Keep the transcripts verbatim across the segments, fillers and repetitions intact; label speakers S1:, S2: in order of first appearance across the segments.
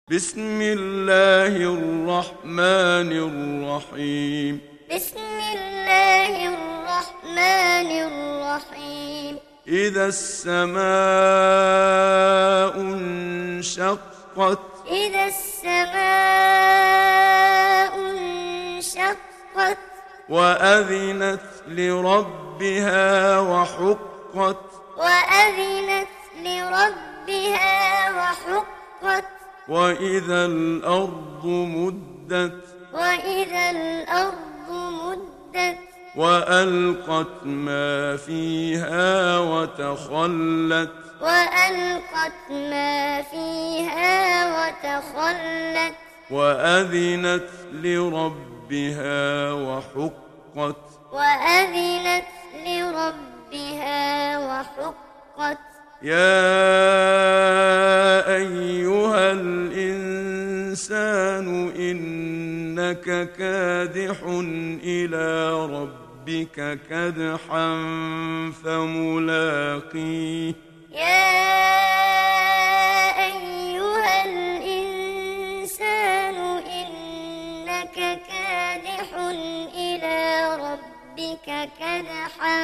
S1: بسم الله الرحمن الرحيم
S2: بسم الله الرحمن الرحيم
S1: إذا السماء انشقت
S2: إذا السماء انشقت
S1: وأذنت لربها وحقت
S2: وأذنت لربها وحقت
S1: وإذا الأرض مدت
S2: وإذا الأرض مدت
S1: وألقت ما فيها وتخلت
S2: وألقت ما فيها وتخلت
S1: وأذنت لربها وحقت
S2: وأذنت لربها وحقت
S1: يا أيها الإنسان إنك كادح إلى ربك كدحا فملاقيه
S2: يا أيها الإنسان إنك كادح إلى ربك كدحا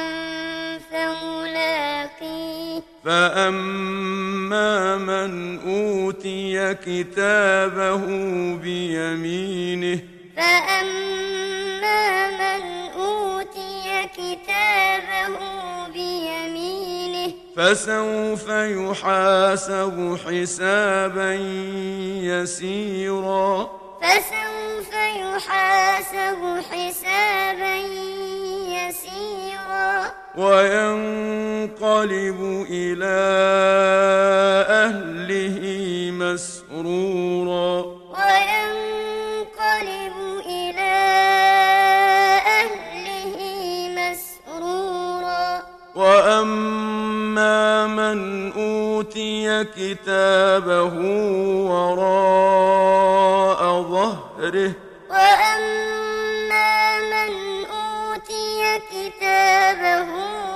S2: فملاقيه
S1: فأما من أوتي كتابه بيمينه
S2: فأما من أوتي كتابه بيمينه
S1: فسوف يحاسب حسابا يسيرا
S2: فسوف يحاسب حسابا يسيرا
S1: وينقلب إلى أهله مسرورا
S2: وينقلب إلى أهله مسرورا
S1: وأما من أوتي كتابه وراء ظهره
S2: وأما من أوتي كتابه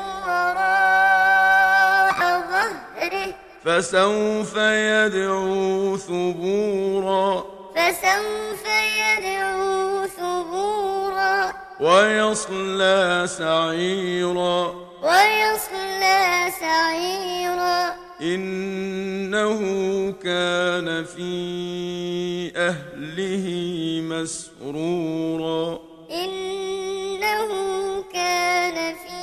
S2: وراء ظهره
S1: فسوف يدعو ثبورا
S2: فسوف يدعو ثبورا
S1: ويصلى سعيرا
S2: ويصلى سعيرا
S1: إنه كان في أهله مسرورا
S2: إنه كان في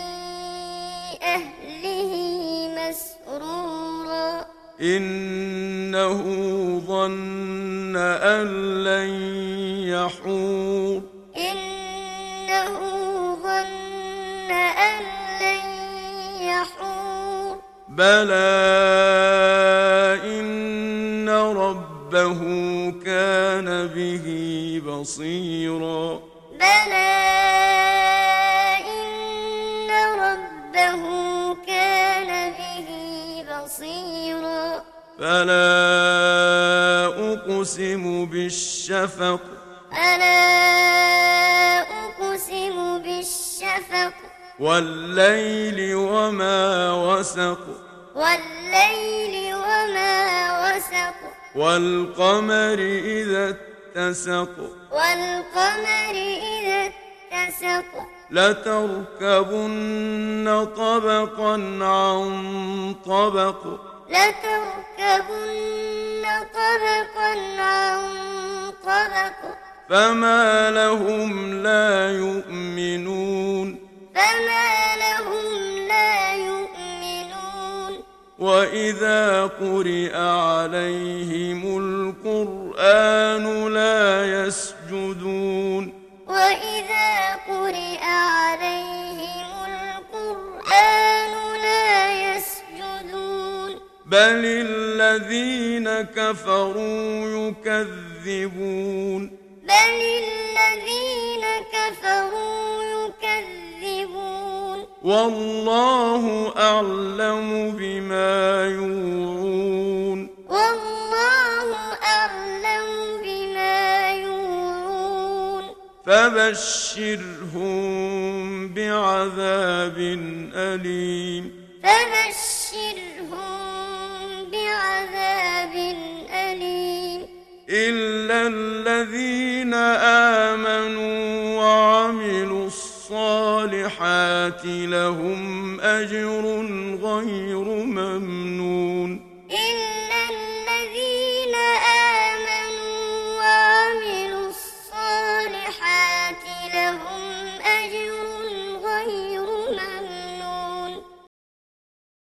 S2: أهله مسرورا
S1: إنه ظن أن لن يحور
S2: إنه ظن أن لن يحور
S1: بلى إن ربه كان به بصيرا
S2: بلى إن ربه كان به بصيرا
S1: فلا أقسم بالشفق
S2: فلا أقسم بالشفق
S1: والليل وما وسق
S2: والليل وما وسق
S1: والقمر إذا اتسق
S2: والقمر إذا اتسق
S1: لتركبن طبقا عن طبق
S2: لتركبن طبقا عن طبق
S1: فما لهم لا يؤمنون
S2: فما لهم لا يؤمنون
S1: وإذا قرئ عليهم القرآن لا يسجدون
S2: وإذا قرئ عليهم القرآن لا يسجدون
S1: بل الذين كفروا يكذبون
S2: بل الذين كفروا يكذبون
S1: والله أعلم بما يوعون
S2: والله أعلم بما يوعون
S1: فبشرهم بعذاب أليم
S2: فبشرهم بعذاب أليم
S1: إلا الذين آمنوا وعملوا الصالحات لهم أجر غير ممنون